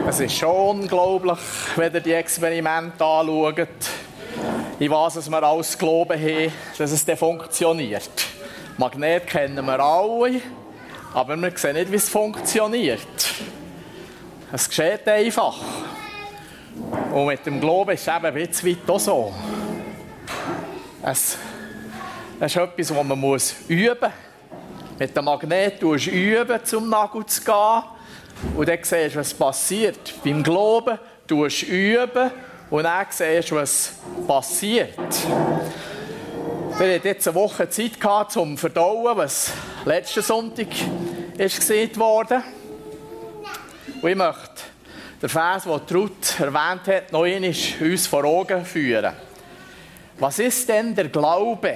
Es ist schon unglaublich, wenn ihr die Experimente anschaut, in was wir alles glauben haben, dass es dann funktioniert. Magnet kennen wir alle, aber wir sehen nicht, wie es funktioniert. Es geschieht einfach. Und mit dem Glauben ist es eben ein bisschen weit auch so. Es ist etwas, das man üben muss. Mit dem Magnet üben, zum Nagel zu gehen. Und dann siehst du, was passiert. Beim Glauben tust du üben und dann siehst du, was passiert. Wir hatten jetzt eine Woche Zeit gehabt, um zu verdauen, was letzten Sonntag ist gesehen wurde. Und ich möchte den Vers, den Ruth erwähnt hat, noch einmal uns vor Augen führen. Was ist denn der Glaube?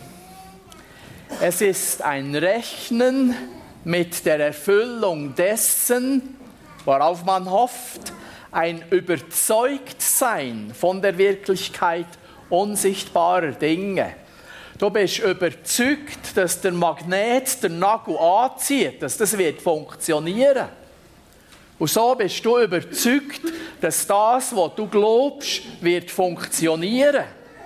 Es ist ein Rechnen mit der Erfüllung dessen, worauf man hofft, ein Überzeugtsein von der Wirklichkeit unsichtbarer Dinge. Du bist überzeugt, dass der Magnet den Nagel anzieht, dass das wird funktionieren. Und so bist du überzeugt, dass das, was du glaubst, wird funktionieren.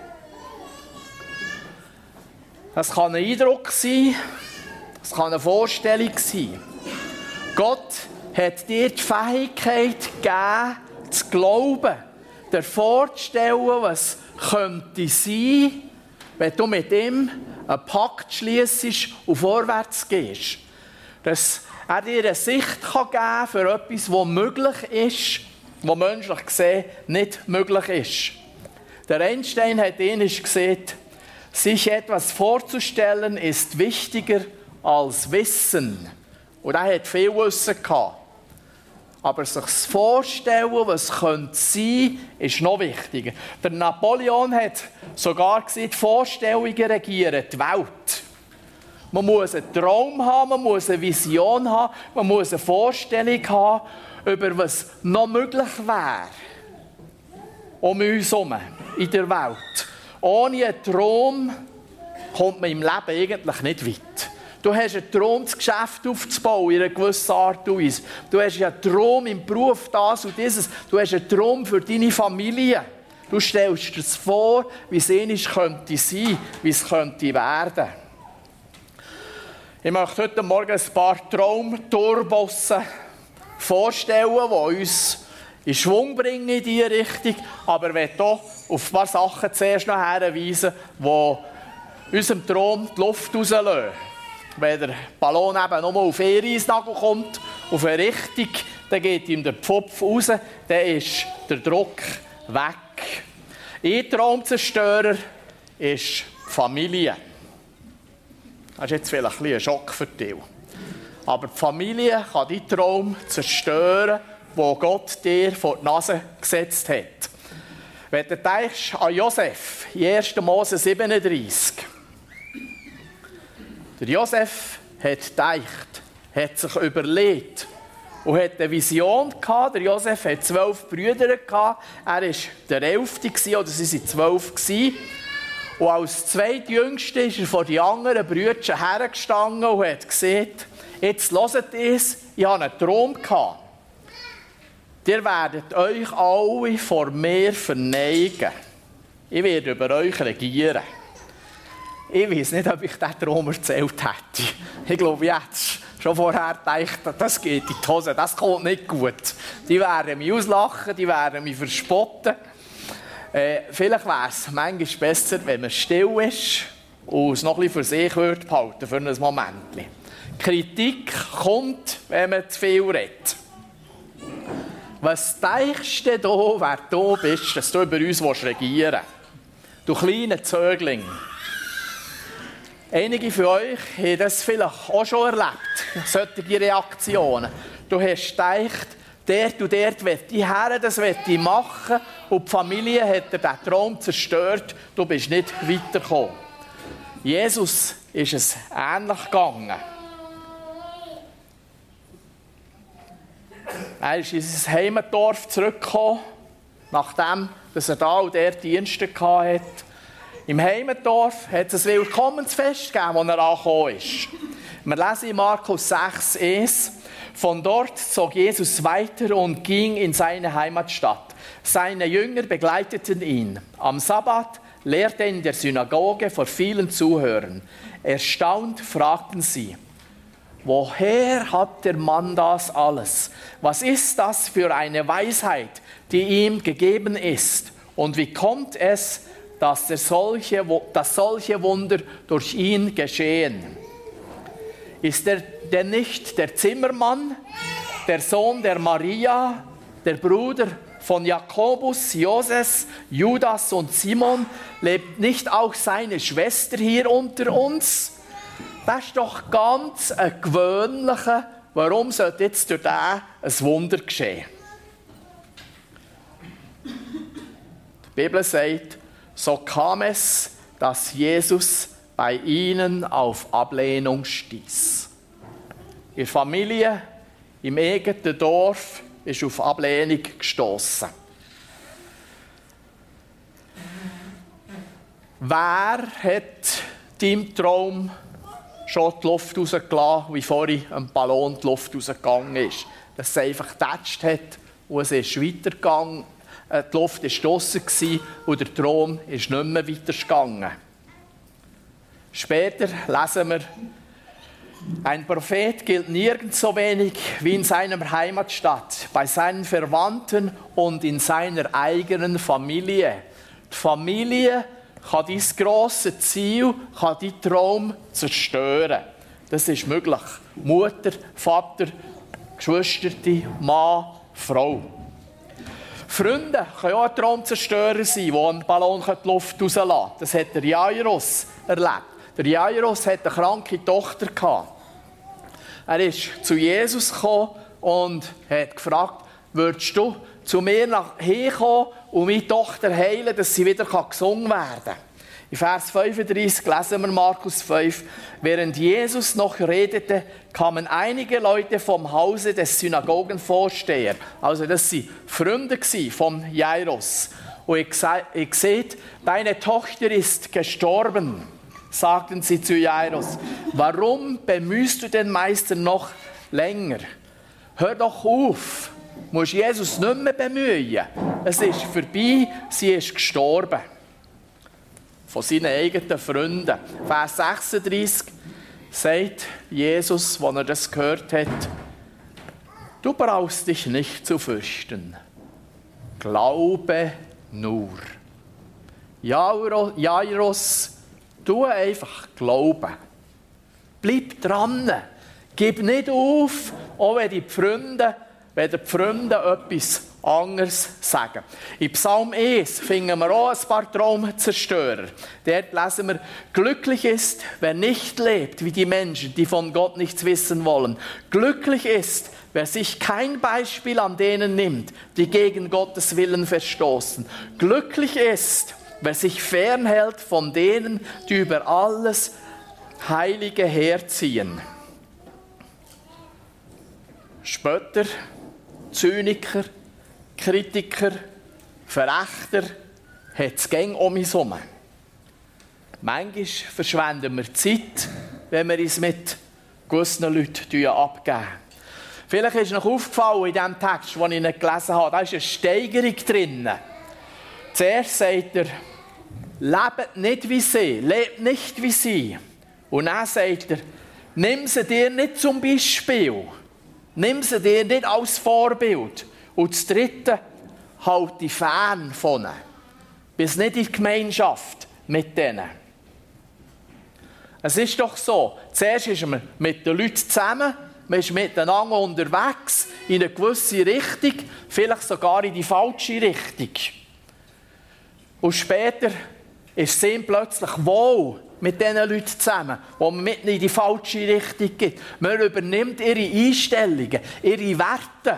Das kann ein Eindruck sein, das kann eine Vorstellung sein. Gott hat dir die Fähigkeit gegeben, zu glauben, dir vorzustellen, was könnte sein, wenn du mit ihm einen Pakt schliessest und vorwärts gehst. Dass er dir eine Sicht geben kann für etwas, was möglich ist, was menschlich gesehen nicht möglich ist. Der Einstein hat einmal gesagt, sich etwas vorzustellen ist wichtiger als Wissen. Und er hat viel Wissen gehabt. Aber sich vorstellen, was könnte sein, ist noch wichtiger. Der Napoleon hat sogar gesagt, Vorstellungen regieren die Welt. Man muss einen Traum haben, man muss eine Vision haben, man muss eine Vorstellung haben, über was noch möglich wäre. Um uns herum, in der Welt. Ohne einen Traum kommt man im Leben eigentlich nicht weit. Du hast einen Traum, das Geschäft aufzubauen in einer gewissen Art und Weise. Du hast einen Traum im Beruf, das und dieses. Du hast einen Traum für deine Familie. Du stellst dir das vor, wie es einmal könnte sein, wie es könnte werden. Ich möchte heute Morgen ein paar Traumturbossen vorstellen, die uns in Schwung bringen in diese Richtung. Aber ich möchte auch auf ein paar Sachen zuerst noch hinweisen, die unserem Traum die Luft rauslassen. Wenn der Ballon eben nochmal auf einen Reisnagel kommt, auf eine Richtung, dann geht ihm der Pfupf raus, dann ist der Druck weg. Ein Traumzerstörer ist Familie. Das ist jetzt vielleicht ein Schock für dich. Aber die Familie kann deinen Traum zerstören, den Gott dir vor die Nase gesetzt hat. Wenn du denkst an Josef, in 1. Mose 37. Der Josef hat gedacht, hat sich überlegt und hat eine Vision gehabt. Der Josef hat 12 Brüder gehabt. Er war der 11. oder sie waren 12. Und als zweitjüngster ist er vor die anderen Brüder hergestanden und hat gesagt, jetzt hört es, ich habe einen Traum gehabt. Ihr werdet euch alle vor mir verneigen. Ich werde über euch regieren. Ich weiß nicht, ob ich diesen Traum erzählt hätte. Ich glaube, jetzt schon vorher gedacht, das geht in die Hose, das kommt nicht gut. Die werden mich auslachen, die werden mich verspotten. Vielleicht wäre es manchmal besser, wenn man still ist und es noch ein bisschen für sich behalten für einen Moment. Kritik kommt, wenn man zu viel redet. Was denkst du da, wer du bist, dass du über uns regieren willst? Du kleiner Zögling. Einige von euch haben das vielleicht auch schon erlebt, solche Reaktionen. Du hast gedacht, dort und dort will ich her, das will ich machen. Und die Familie hat dir diesen Traum zerstört, du bist nicht weitergekommen. Jesus ist es ähnlich gegangen. Er ist in sein Heimatdorf zurückgekommen, nachdem er da und dort Dienste hatte. Im Heimatdorf hat es ein Willkommensfest gegeben, als er angekommen ist. Wir lesen in Markus 6,1. Von dort zog Jesus weiter und ging in seine Heimatstadt. Seine Jünger begleiteten ihn. Am Sabbat lehrte er in der Synagoge vor vielen Zuhörern. Erstaunt fragten sie: Woher hat der Mann das alles? Was ist das für eine Weisheit, die ihm gegeben ist? Und wie kommt es, dass solche Wunder durch ihn geschehen? Ist er denn nicht der Zimmermann, der Sohn der Maria, der Bruder von Jakobus, Joses, Judas und Simon? Lebt nicht auch seine Schwester hier unter uns? Das ist doch ganz ein gewöhnlicher. Warum sollte jetzt durch den ein Wunder geschehen? Die Bibel sagt, so kam es, dass Jesus bei ihnen auf Ablehnung stieß. Ihre Familie im eigenen Dorf ist auf Ablehnung gestoßen. Wer hat deinem Traum schon die Luft rausgelassen, wie vorhin ein Ballon die Luft rausgegangen ist? Dass es einfach getatscht hat und es ist weitergegangen. Die Luft war draussen und der Traum ist nicht mehr weitergegangen. Später lesen wir, ein Prophet gilt nirgends so wenig wie in seiner Heimatstadt, bei seinen Verwandten und in seiner eigenen Familie. Die Familie kann dein grosses Ziel, kann deinen Traum zerstören. Das ist möglich. Mutter, Vater, Geschwister, Mann, Frau. Freunde können auch ein Traumzerstörer sein, die einen Ballon die Luft rauslassen können. Das hat der Jairus erlebt. Der Jairus hatte eine kranke Tochter. Er ist zu Jesus gekommen und hat gefragt, würdest du zu mir herkommen und meine Tochter heilen, dass sie wieder gesungen werden kann? In Vers 35 lesen wir Markus 5. Während Jesus noch redete, kamen einige Leute vom Hause des Synagogenvorstehers. Also das waren Freunde von Jairus. Und ich seht, deine Tochter ist gestorben, sagten sie zu Jairus. Warum bemühst du den Meister noch länger? Hör doch auf, du musst Jesus nicht mehr bemühen. Es ist vorbei, sie ist gestorben. Von seinen eigenen Freunden. Vers 36 sagt Jesus, als er das gehört hat, du brauchst dich nicht zu fürchten. Glaube nur. Jairus, tu einfach glauben. Bleib dran. Gib nicht auf, auch wenn die Freunde etwas anderes sagen. In Psalm 1 finden wir auch ein paar Traumzerstörer. Dort lesen wir, glücklich ist, wer nicht lebt wie die Menschen, die von Gott nichts wissen wollen. Glücklich ist, wer sich kein Beispiel an denen nimmt, die gegen Gottes Willen verstoßen. Glücklich ist, wer sich fernhält von denen, die über alles Heilige herziehen. Spötter, Zyniker, Kritiker, Verächter hat es gäng um uns herum. Manchmal verschwenden wir Zeit, wenn wir uns mit gewissen Leuten abgeben. Vielleicht ist noch aufgefallen in diesem Text, den ich nicht gelesen habe, da ist eine Steigerung drin. Zuerst sagt er, lebt nicht wie sie, lebt nicht wie sie. Und dann sagt er, nimm sie dir nicht zum Beispiel. Nimm sie dir nicht als Vorbild. Und das Dritte, halt dich fern von ihnen. Bist nicht in Gemeinschaft mit denen. Es ist doch so, zuerst ist man mit den Leuten zusammen, man ist miteinander unterwegs, in eine gewisse Richtung, vielleicht sogar in die falsche Richtung. Und später ist es ihm plötzlich wohl mit diesen Leuten zusammen, wo man mitten in die falsche Richtung geht. Man übernimmt ihre Einstellungen, ihre Werte.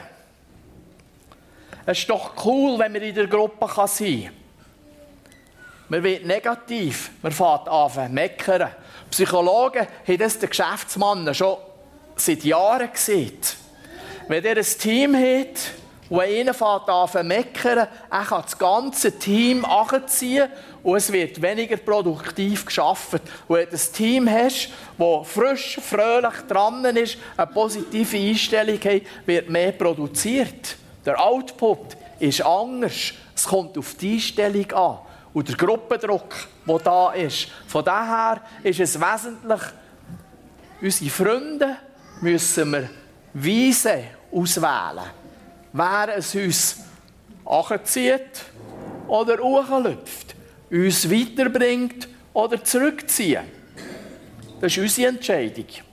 Es ist doch cool, wenn man in der Gruppe sein kann. Man wird negativ, man fängt an zu meckern. Psychologen haben das den Geschäftsmann schon seit Jahren gesehen. Wenn ihr ein Team habt, und einer fängt an zu meckern, er kann das ganze Team anziehen und es wird weniger produktiv gearbeitet. Und wenn du ein Team hast, das frisch, fröhlich dran ist, eine positive Einstellung hat, wird mehr produziert. Der Output ist anders. Es kommt auf die Einstellung an. Und der Gruppendruck, der da ist. Von daher ist es wesentlich, unsere Freunde müssen wir weise auswählen. Wer es uns anzieht oder hochlüpft, uns weiterbringt oder zurückzieht. Das ist unsere Entscheidung. Die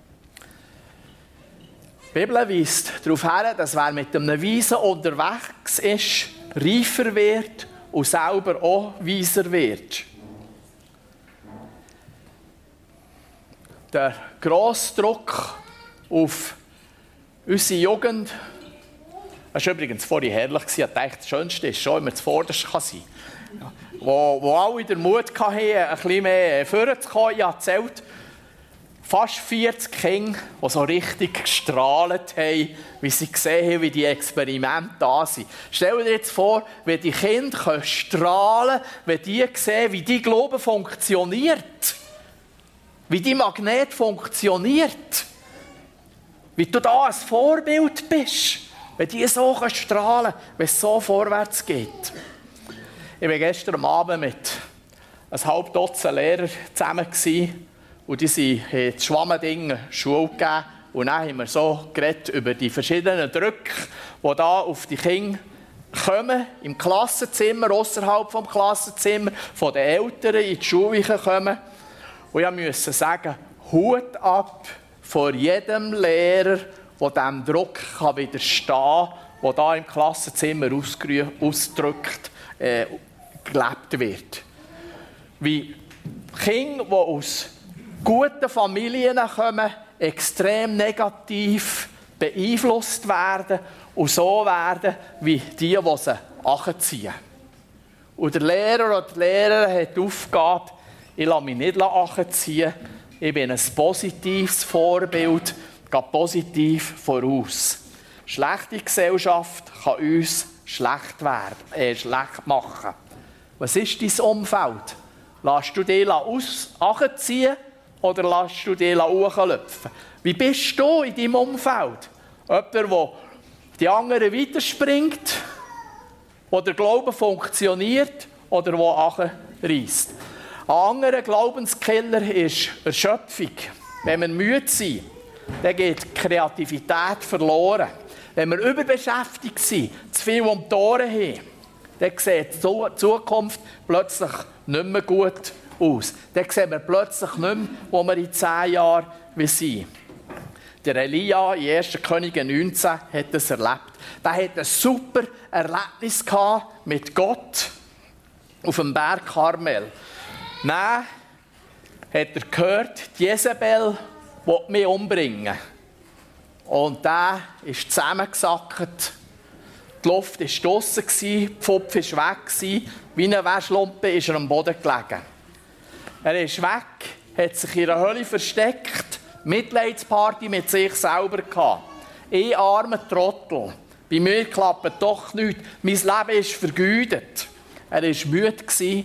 Bibel weist darauf hin, dass wer mit einem Weisen unterwegs ist, reifer wird und selber auch weiser wird. Der grosse Druck auf unsere Jugend, das war übrigens vorhin herrlich. Ich dachte, das Schönste ist schon, wenn man zuvorderst sein kann. Wo alle den Mut hatten, ein bisschen mehr vorzukommen. Ich habe erzählt, fast 40 Kinder, die so richtig gestrahlt haben, wie sie gesehen haben, wie die Experimente da sind. Stell dir jetzt vor, wenn die Kinder strahlen können, wenn die sehen, wie die Glaube funktioniert, wie die Magnet funktioniert, wie du da ein Vorbild bist, wenn die so strahlen können, wenn es so vorwärts geht. Ich war gestern Abend mit ein halb Dutzend Lehrern zusammen und die haben das Schwammending Schule gegeben. Und dann haben wir so geredet über die verschiedenen Drücke, die da auf die Kinder kommen, im Klassenzimmer, außerhalb des Klassenzimmer, von den Eltern in die Schule kommen. Und ich musste sagen, Hut ab vor jedem Lehrer, der diesem Druck widerstehen kann, der da im Klassenzimmer ausgedrückt gelebt wird. Wie Kinder, die aus guten Familien kommen, extrem negativ beeinflusst werden und so werden wie die sie anziehen. Und der Lehrer oder die Lehrerin hat die Aufgabe, ich lasse mich nicht anziehen, ich bin ein positives Vorbild, gehe positiv voraus. Schlechte Gesellschaft kann uns schlecht machen. Was ist dein Umfeld? Lässt du dich anziehen oder lässt du dich hochlöpfen? Wie bist du in deinem Umfeld? Jemand, der die anderen weiterspringt, wo der Glaube funktioniert oder der reisst. Ein anderer Glaubenskiller ist Erschöpfung. Wenn wir müde sind, dann geht die Kreativität verloren. Wenn wir überbeschäftigt sind, zu viel um die Ohren haben, dann sieht die Zukunft plötzlich nicht mehr gut aus. Dann sehen wir plötzlich nicht mehr, wo wir in 10 Jahren sind. Der Elia in 1. Könige 19 hat das erlebt. Er hatte ein super Erlebnis mit Gott auf dem Berg Karmel. Dann hat er gehört, die Jezebel will mich umbringen. Und der ist zusammengesackt. Die Luft war draussen, die Pfupf war weg. Wie eine Waschlumpe ist er am Boden gelegen. Er ist weg, hat sich in einer Höhle versteckt, Mitleidsparty mit sich selber gehabt. Ich armer Trottel. Bei mir klappt doch nichts. Mein Leben ist vergeudet. Er war müde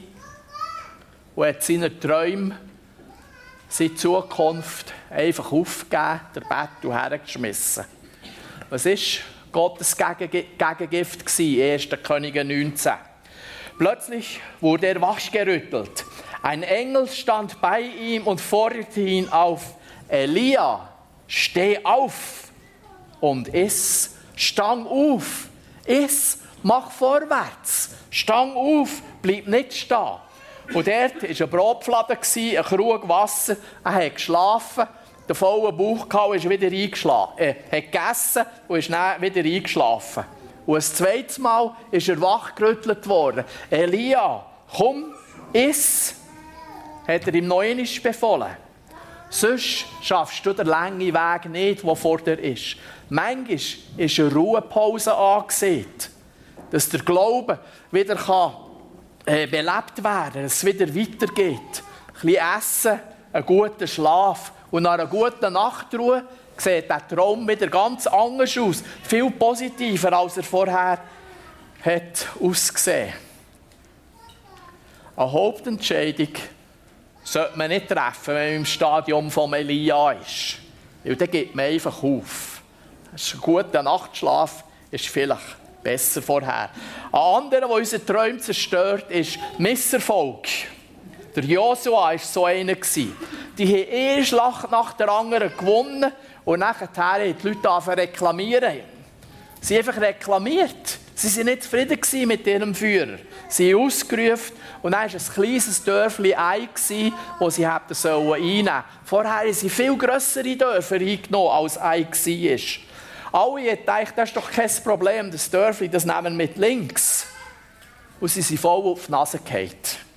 und hat seine Träume, seine Zukunft einfach aufgegeben, der Bett hergeschmissen. Was war Gottes Gegengift in 1. Könige 19? Plötzlich wurde er wachgerüttelt. Ein Engel stand bei ihm und forderte ihn auf. Elia, steh auf und iss. Stang auf, iss, mach vorwärts. Stang auf, bleib nicht stehen. Und dort war ein Brotfladen, ein Krug Wasser. Er hat geschlafen, den vollen Bauch gehabt und ist wieder eingeschlafen. Er hat gegessen und ist dann wieder eingeschlafen. Und ein zweites Mal ist er wachgerüttelt worden. Elia, komm, iss, hat er ihm noch einmal befohlen. Sonst schaffst du den langen Weg nicht, der vor dir ist. Manchmal ist eine Ruhepause angesehen, dass der Glaube wieder belebt werden kann, dass es wieder weitergeht. Ein bisschen Essen, einen guten Schlaf und nach einer guten Nachtruhe sieht der Traum wieder ganz anders aus. Viel positiver, als er vorher hat ausgesehen. Eine Hauptentscheidung sollte man nicht treffen, wenn man im Stadium von Elia ist. Weil dann gibt man einfach auf. Ein guter Nachtschlaf ist vielleicht besser vorher. Ein anderer, der unsere Träume zerstört, ist Misserfolg. Der Josua war so einer. Die haben eine Schlacht nach der anderen gewonnen und nachher haben die Leute angefangen zu reklamieren. Sie haben einfach reklamiert. Sie waren nicht zufrieden mit ihrem Führer. Sie haben ausgerufen und dann war ein kleines Dörfli Ai, das sie einnehmen sollen. Vorher haben sie viel grössere Dörfer eingenommen, als Ai war. Alle haben gedacht, das ist doch kein Problem, das Dörfli, das nehmen wir mit links. Und sie sind voll auf die Nase gefallen.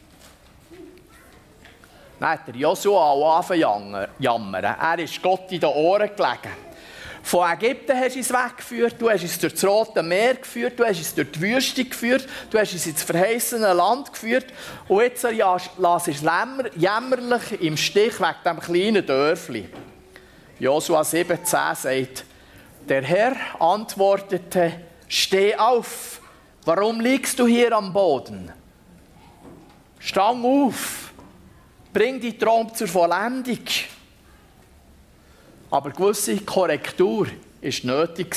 Dann hat der Josua auch angefangen zu jammern. Er ist Gott in den Ohren gelegen. Von Ägypten hast du uns weggeführt, du hast uns durch das Rote Meer geführt, du hast uns durch die Wüste geführt, du hast uns ins verheißene Land geführt und jetzt lässt du uns jämmerlich im Stich wegen diesem kleinen Dörfli. Josua 17 sagt, der Herr antwortete, steh auf, warum liegst du hier am Boden? Stang auf, bring die Traum zur Vollendung. Aber gewisse Korrektur war nötig.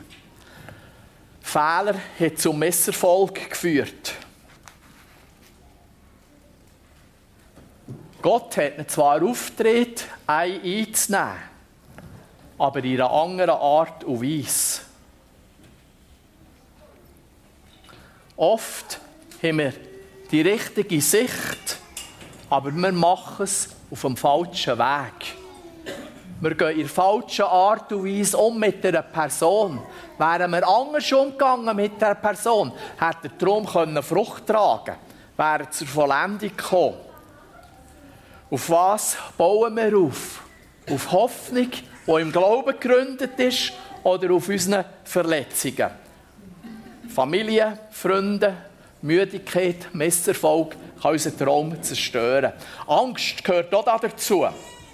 Fehler haben zum Misserfolg geführt. Gott hat ihn zwar aufgetragen, Ei einzunehmen, aber in einer anderen Art und Weise. Oft haben wir die richtige Sicht, aber wir machen es auf dem falschen Weg. Wir gehen in der falschen Art und Weise um mit einer Person. Wären wir anders umgegangen mit dieser Person, hätte der Traum Frucht tragen können, wäre zur Vollendung gekommen. Auf was bauen wir auf? Auf Hoffnung, die im Glauben gegründet ist, oder auf unseren Verletzungen? Familie, Freunde, Müdigkeit, Misserfolg kann unseren Traum zerstören. Angst gehört auch dazu.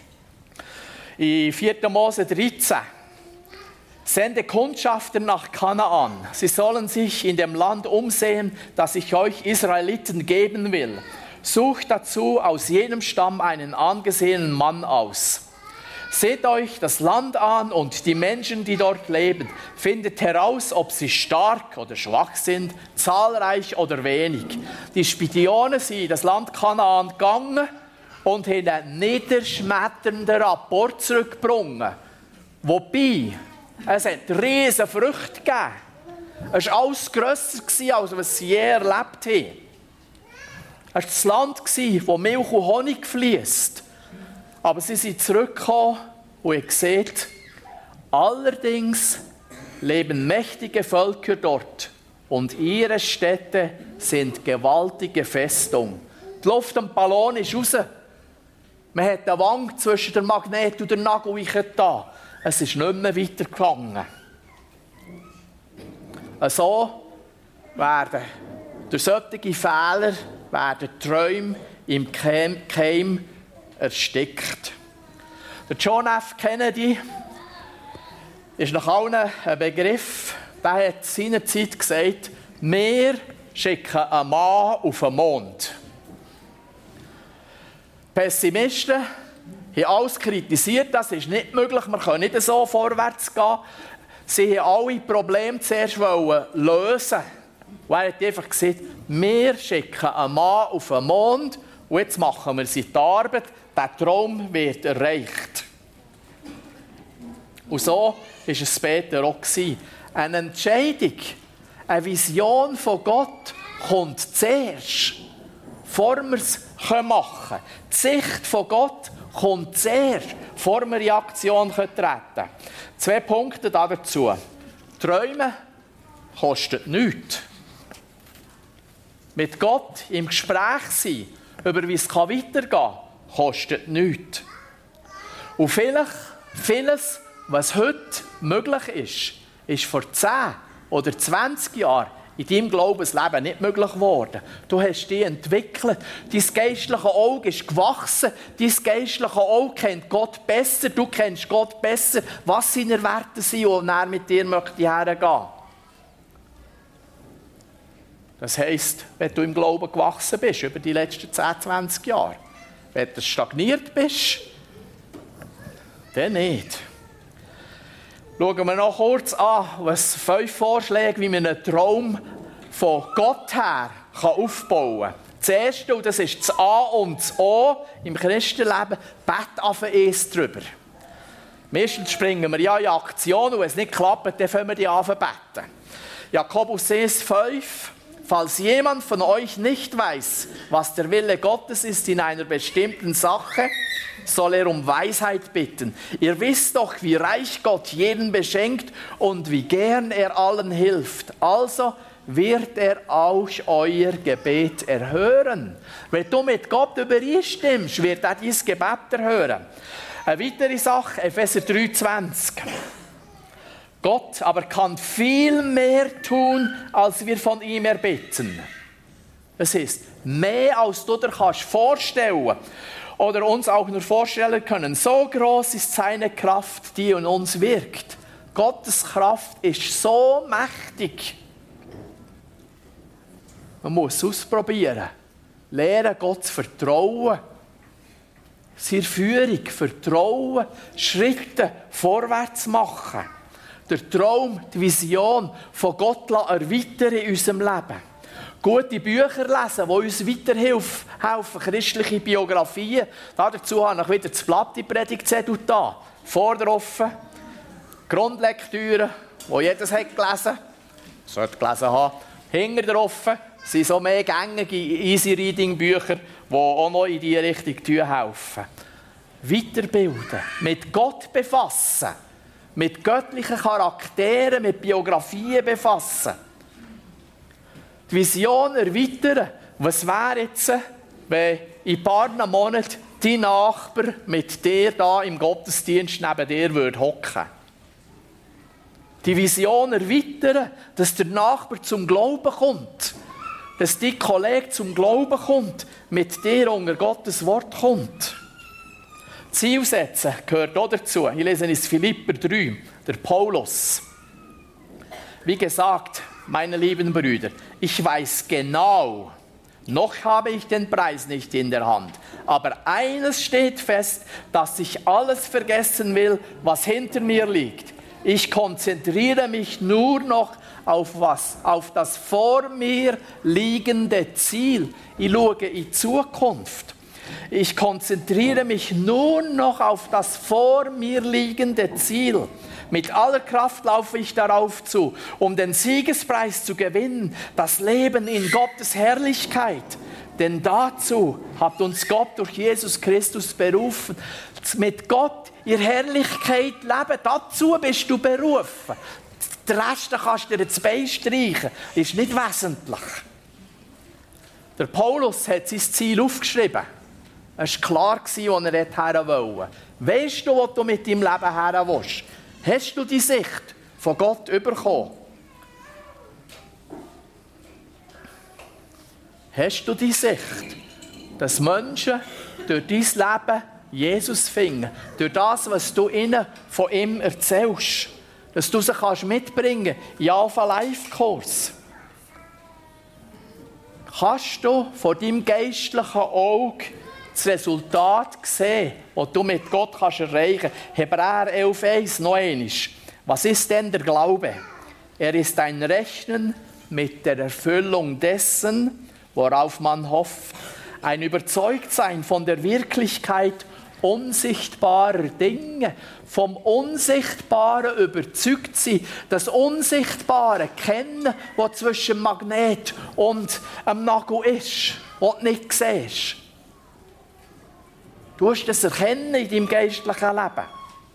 In 4. Mose 13. Sende Kundschafter nach Kanaan. Sie sollen sich in dem Land umsehen, das ich euch Israeliten geben will. Sucht dazu aus jedem Stamm einen angesehenen Mann aus. Seht euch das Land an und die Menschen, die dort leben. Findet heraus, ob sie stark oder schwach sind, zahlreich oder wenig. Die Spidionen sind in das Land Kanaan gegangen und haben einen niederschmetternden Rapport zurückgebracht. Wobei, es hat riesige Früchte gegeben. Es war alles grösser, als was sie je erlebt haben. Es war das Land, wo Milch und Honig fließt. Aber sie sind zurückgekommen und haben gesehen, allerdings leben mächtige Völker dort und ihre Städte sind gewaltige Festungen. Die Luft am Ballon ist raus. Man hat eine Wange zwischen dem Magnet und der Nagel da. Es ist nicht mehr weitergegangen. So werden durch solche Fehler Träume im Keim erstickt. Der John F. Kennedy ist nach allen ein Begriff. Der hat seinerzeit gesagt, wir schicken einen Mann auf den Mond. Pessimisten haben alles kritisiert, das ist nicht möglich, wir können nicht so vorwärts gehen. Sie haben alle Probleme zuerst lösen. Und er hat einfach gesagt, wir schicken einen Mann auf den Mond und jetzt machen wir seine Arbeit, der Traum wird erreicht. Und so war es später auch. Eine Entscheidung, eine Vision von Gott kommt zuerst, bevor wir es machen können. Die Sicht von Gott kommt zuerst, bevor wir in Aktion treten können. 2 Punkte dazu. Träumen kostet nichts. Mit Gott im Gespräch sein, über wie es weitergehen kann, kostet nichts. Und vielleicht vieles, was heute möglich ist, ist vor 10 oder 20 Jahren in deinem Glaubensleben nicht möglich geworden. Du hast dich entwickelt. Dein geistliche Auge ist gewachsen. Dein geistliche Auge kennt Gott besser. Du kennst Gott besser, was seine Werte sind und er mit dir möchte hergehen. Das heisst, wenn du im Glauben gewachsen bist, über die letzten 10, 20 Jahre. Wenn du stagniert bist, dann nicht. Schauen wir noch kurz an, was 5 Vorschläge, wie man einen Traum von Gott her aufbauen kann. Das erste, und das ist das A und das O im Christenleben, bett auf eins drüber. Meistens springen wir ja in Aktion und wenn es nicht klappt, dann fangen wir die an zu beten. Jakobus 1,5: Falls jemand von euch nicht weiß, was der Wille Gottes ist in einer bestimmten Sache, soll er um Weisheit bitten. Ihr wisst doch, wie reich Gott jeden beschenkt und wie gern er allen hilft. Also wird er auch euer Gebet erhören. Wenn du mit Gott übereinstimmst, wird er dein Gebet erhören. Eine weitere Sache, Epheser 3,20. Gott aber kann viel mehr tun, als wir von ihm erbitten. Das heisst, mehr als du dir vorstellen kannst oder uns auch nur vorstellen können. So groß ist seine Kraft, die in uns wirkt. Gottes Kraft ist so mächtig. Man muss es ausprobieren. Lernen, Gott zu vertrauen. Seine Führung, Vertrauen, Schritte vorwärts machen. Der Traum, die Vision von Gott erweitern in unserem Leben. Gute Bücher lesen, die uns weiterhelfen, christliche Biografien. Dazu habe ich wieder das Blatt in Predigtzettel da. Vorder offen, Grundlektüre, die jedes hat gelesen, sollte gelesen haben. Hinter offen sind so mehr gängige Easy-Reading-Bücher, die auch noch in diese Richtung helfen. Weiterbilden, mit Gott befassen, mit göttlichen Charakteren, mit Biografien befassen. Die Vision erweitern. Was wäre jetzt, wenn in ein paar Monaten dein Nachbar mit dir da im Gottesdienst neben dir würde hocken? Die Vision erweitern, dass der Nachbar zum Glauben kommt. Dass dein Kollege zum Glauben kommt, mit dir unter Gottes Wort kommt. Ziel setzen gehört auch dazu. Ich lese in Philipper 3, der Paulus. Wie gesagt, meine lieben Brüder, ich weiß genau, noch habe ich den Preis nicht in der Hand. Aber eines steht fest, dass ich alles vergessen will, was hinter mir liegt. Ich konzentriere mich nur noch auf das vor mir liegende Ziel. Ich schaue in die Zukunft. Ich konzentriere mich nur noch auf das vor mir liegende Ziel. Mit aller Kraft laufe ich darauf zu, um den Siegespreis zu gewinnen, das Leben in Gottes Herrlichkeit. Denn dazu hat uns Gott durch Jesus Christus berufen. Mit Gott in Herrlichkeit leben, dazu bist du berufen. Den Rest kannst du dir ins Bein streichen, ist nicht wesentlich. Der Paulus hat sein Ziel aufgeschrieben. Es war klar, wo er hin wollte. Weisst du, wo du mit deinem Leben hin willst? Hast du die Sicht von Gott bekommen? Hast du die Sicht, dass Menschen durch dein Leben Jesus finden? Durch das, was du ihnen von ihm erzählst. Dass du sie mitbringen kannst in Alpha Life Kurs. Kannst du von deinem geistlichen Auge das Resultat sehen, das du mit Gott erreichen kannst? Hebräer 11,1 noch einmal. Was ist denn der Glaube? Er ist ein Rechnen mit der Erfüllung dessen, worauf man hofft. Ein Überzeugtsein von der Wirklichkeit unsichtbarer Dinge. Vom Unsichtbaren überzeugt sein. Das Unsichtbare kennen, was zwischen dem Magnet und dem Nagel ist, was du nicht siehst. Du musst das erkennen in deinem geistlichen Leben.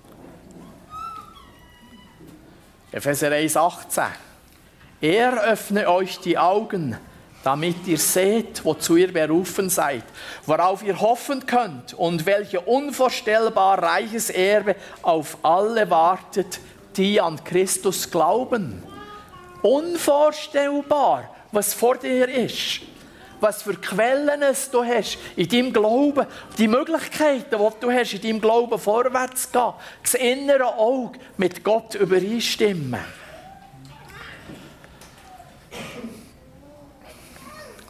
Epheser 1,18. Er öffne euch die Augen, damit ihr seht, wozu ihr berufen seid, worauf ihr hoffen könnt und welches unvorstellbar reiches Erbe auf alle wartet, die an Christus glauben. Unvorstellbar, was vor dir ist. Was für Quellen du hast in deinem Glauben, die Möglichkeiten, die du hast, in deinem Glauben vorwärts zu gehen, das innere Auge mit Gott übereinstimmen.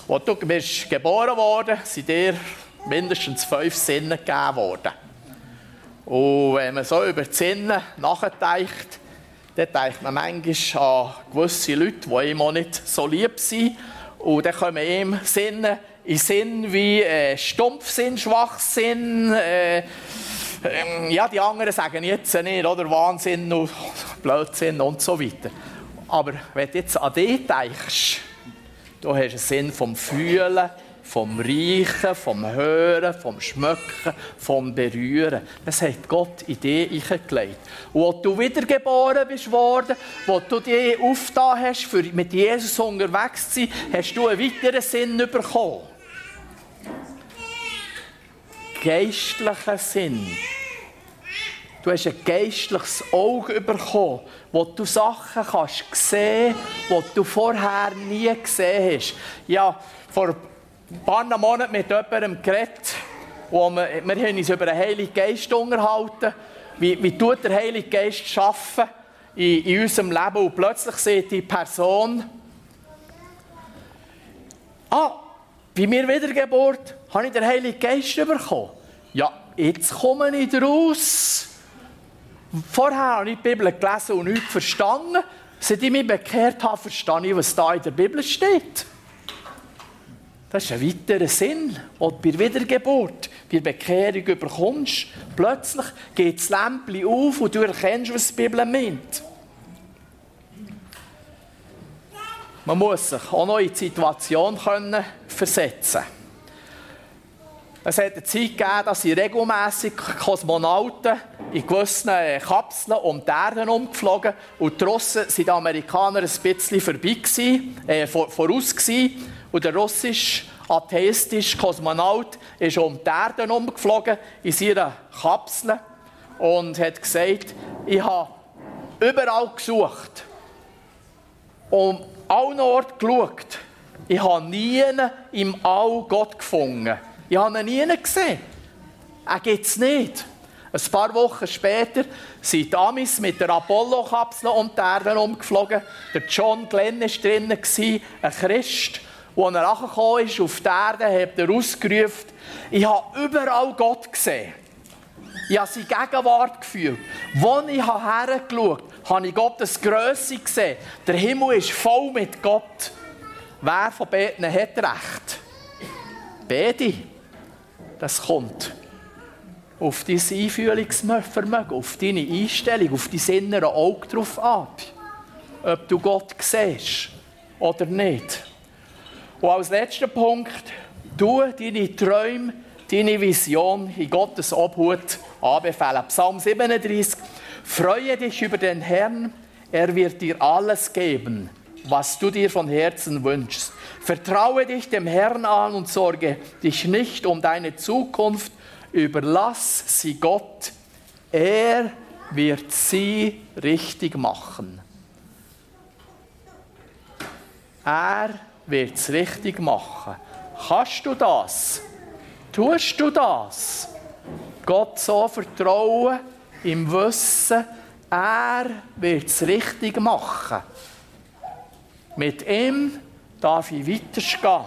Als du bist geboren worden, sind dir mindestens 5 Sinne gegeben worden. Und wenn man so über die Sinne nachdenkt, dann denkt man manchmal an gewisse Leute, die ihm auch nicht so lieb sind. Und dann kommen ihm Sinne in Sinn wie Stumpfsinn, Schwachsinn. Ja, die anderen sagen jetzt nicht, oder? Wahnsinn und Blödsinn und so weiter. Aber wenn du jetzt an dich denkst, du hast einen Sinn vom Fühlen, vom Riechen, vom Hören, vom Schmecken, vom Berühren. Das hat Gott in dich hineingelegt. Und als du wiedergeboren bist worden, als du dich aufgetan hast, für mit Jesus unterwegs zu sein, hast du einen weiteren Sinn bekommen. Geistlichen Sinn. Du hast ein geistliches Auge bekommen, wo du Sachen kannst sehen, die du vorher nie gesehen hast. Ja, vor ein paar Monaten mit jemandem geredet, wo wir haben uns über den Heiligen Geist unterhalten. Wie tut der Heilige Geist arbeiten in unserem Leben? Und plötzlich sieht die Person, bei mir Wiedergeburt habe ich den Heiligen Geist bekommen. Ja, jetzt komme ich daraus. Vorher habe ich die Bibel gelesen und nichts verstanden. Seit ich mich bekehrt habe, verstehe ich, was da in der Bibel steht. Das ist ein weiterer Sinn, den du bei der Wiedergeburt, bei der Bekehrung bekommst. Plötzlich geht das Lämpchen auf und du erkennst, was die Bibel meint. Man muss sich auch noch in die Situation versetzen können. Es hat eine Zeit gegeben, dass regelmässig Kosmonauten in gewissen Kapseln um die Erde umgeflogen und draussen waren die Amerikaner ein bisschen voraus gewesen. Und der russische atheistische Kosmonaut ist um die Erde umgeflogen in seiner Kapsel und hat gesagt, ich habe überall gesucht, um allen Orten geschaut. Ich habe nie im All Gott gefunden. Ich habe ihn nie gesehen. Er gibt es nicht. Ein paar Wochen später sind die Amis mit der Apollo-Kapsel um die Erde umgeflogen. Der John Glenn war drin, ein Christ. Als er nachgekommen ist auf die Erde, hat er ausgerufen, ich habe überall Gott gesehen. Ich habe seine Gegenwart gefühlt. Als ich hergeschaut habe, habe ich Gottes Grösse gesehen. Der Himmel ist voll mit Gott. Wer von beiden hat recht? Beide. Das kommt auf dein Einfühlungsvermögen, auf deine Einstellung, auf dein innere Auge drauf an. Ob du Gott siehst oder nicht. Und als letzter Punkt, du deine Träume, deine Vision in Gottes Obhut anbefehlen. Psalm 37. Freue dich über den Herrn, er wird dir alles geben, was du dir von Herzen wünschst. Vertraue dich dem Herrn an und sorge dich nicht um deine Zukunft. Überlass sie Gott. Er wird sie richtig machen. Er wird es richtig machen. Kannst du das? Tust du das? Gott so vertrauen, im Wissen, er wird es richtig machen. Mit ihm darf ich weitergehen.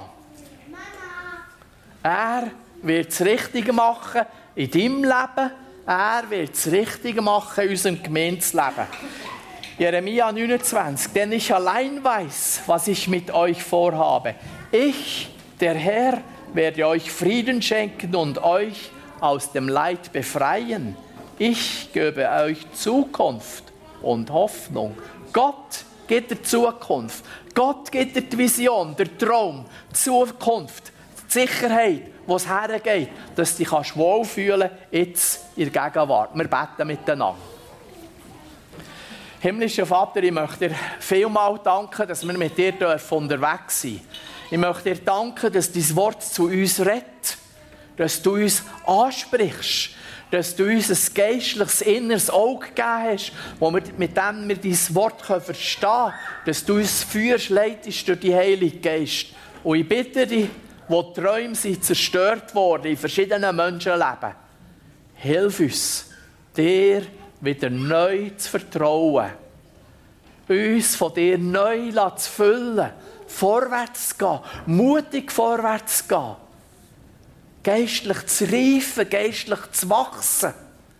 Er wird es richtig machen in deinem Leben. Er wird es richtig machen in unserem Gemeinsleben. Jeremia 29. Denn ich allein weiß, was ich mit euch vorhabe. Ich, der Herr, werde euch Frieden schenken und euch aus dem Leid befreien. Ich gebe euch Zukunft und Hoffnung. Gott gibt dir Zukunft. Gott gibt dir die Vision, der Traum, die Zukunft, die Sicherheit, wo es hergeht, dass du dich wohlfühlen kannst, jetzt in der Gegenwart. Wir beten miteinander. Himmlischer Vater, ich möchte dir vielmals danken, dass wir mit dir unterwegs sind. Ich möchte dir danken, dass dein Wort zu uns redet, dass du uns ansprichst, dass du uns ein geistliches inneres Auge gegeben hast, mit dem wir dein Wort verstehen können, dass du uns führst, leitest durch die Heilige Geist. Und ich bitte dich, wo die Träume sind zerstört worden in verschiedenen Menschenleben, hilf uns, dir wieder neu zu vertrauen. uns von dir neu zu füllen, vorwärts zu gehen, mutig vorwärts zu gehen, geistlich zu reifen, geistlich zu wachsen.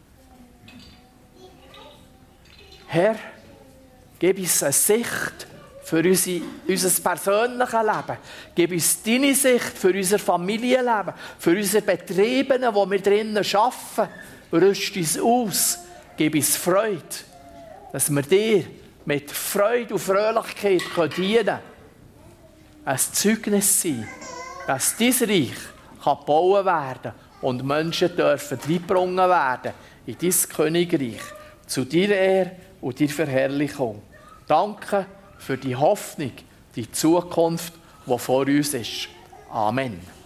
Herr, gib uns eine Sicht für unser persönliches Leben. Gib uns deine Sicht für unser Familienleben, für unsere Betriebe, wo wir drinnen arbeiten. Rüst uns aus. Gib uns Freude, dass wir dir mit Freude und Fröhlichkeit dienen können. Ein Zeugnis sein, dass dein Reich gebaut werden kann und Menschen dürfen reingebracht werden in dein Königreich, zu deiner Ehre und deiner Verherrlichung. Danke für die Hoffnung, die Zukunft, die vor uns ist. Amen.